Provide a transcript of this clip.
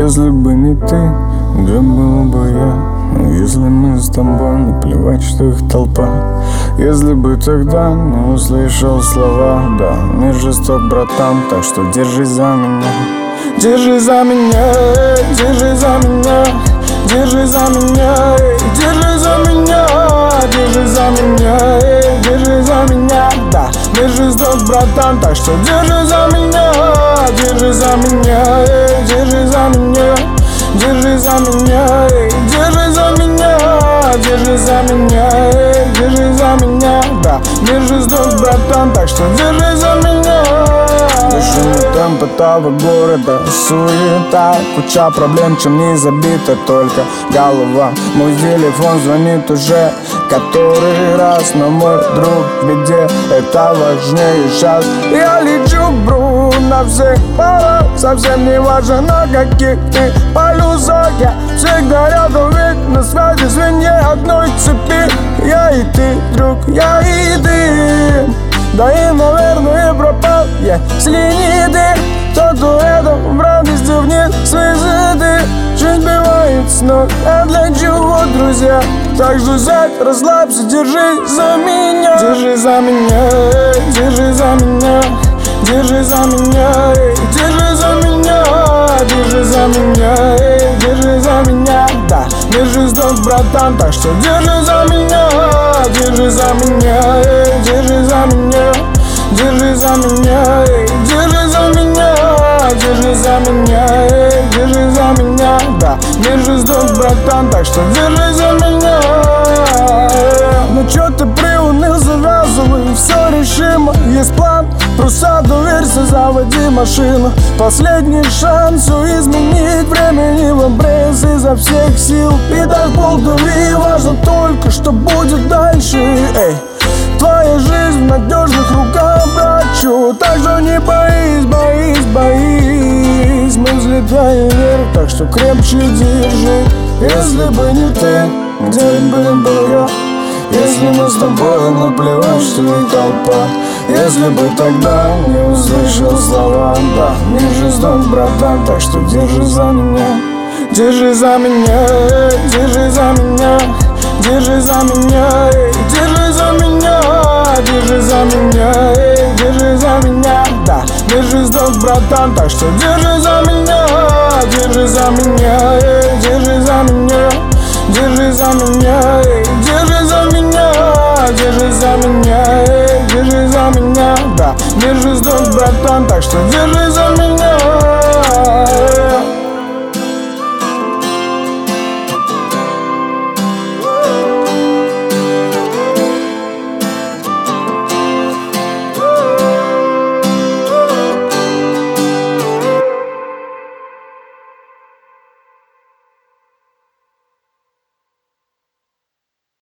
Если бы не ты, где был бы я? Если мы с тобой, наплевать, что их толпа. Если бы тогда не услышал слова, да, мир жесток, братан, так что держись за меня. Держись за меня, держись за меня, держись за меня, держись за меня, держись за меня, держись за меня, да, мир жесток, братан, так что держись за меня, держись за меня, держись за меня, держись за меня, держись за меня, держись за меня, держись за меня, да, мир жесток, братан, так что держись за меня. Бешеный темп этого города, суета, куча проблем, чем не забита только голова. Мой телефон звонит уже который раз, но мой друг в беде, это важнее сейчас. Я лечу, бру, на всех парах, совсем не важно на каких ты полюсах. Я всегда рядом, ведь на связи звенья одной цепи. Я и ты, друг, я и ты. Да и, наверное, пропал, если не ты. То дуэтом в радости вниз высоты. Жизнь бывает с ног, а для чего, друзья? Так что сядь, расслабься, держись за меня. Держись за меня, держись за меня, держись за меня, держись за меня, держись за меня, держись за меня, да, мир жесток, братан, так что держись за меня, держись за меня, держись за меня, держись за меня, держись за меня, держись за меня, держись за меня, да, мир жесток, братан, так что держись за меня. Ну чё ты приуныл, завязывай, все решимо. Есть план, просто доверься, заводи машину. Последний шанс все изменить, времени в обрез изо всех сил. И так полдури, важно только, что будет дальше. Эй, твоя жизнь в надежных руках, братчу. Так что не боись, боись, боись. Мы взлетаем вверх, так что крепче держи. Если бы не ты, где был я? Если мы с тобой, наплевать, что и толпа. Если бы тогда не услышал слова, да, мир жесток, братан, так что держись за меня. Держись за меня, держись за меня, держись за меня, держись за меня, держись за меня, держись за меня, да, мир жесток, братан, так что держись за меня, держись за меня, держись за меня, держись за меня, держись за меня, держись за меня, держись за меня, да, мир жесток, братан, так что держись за меня.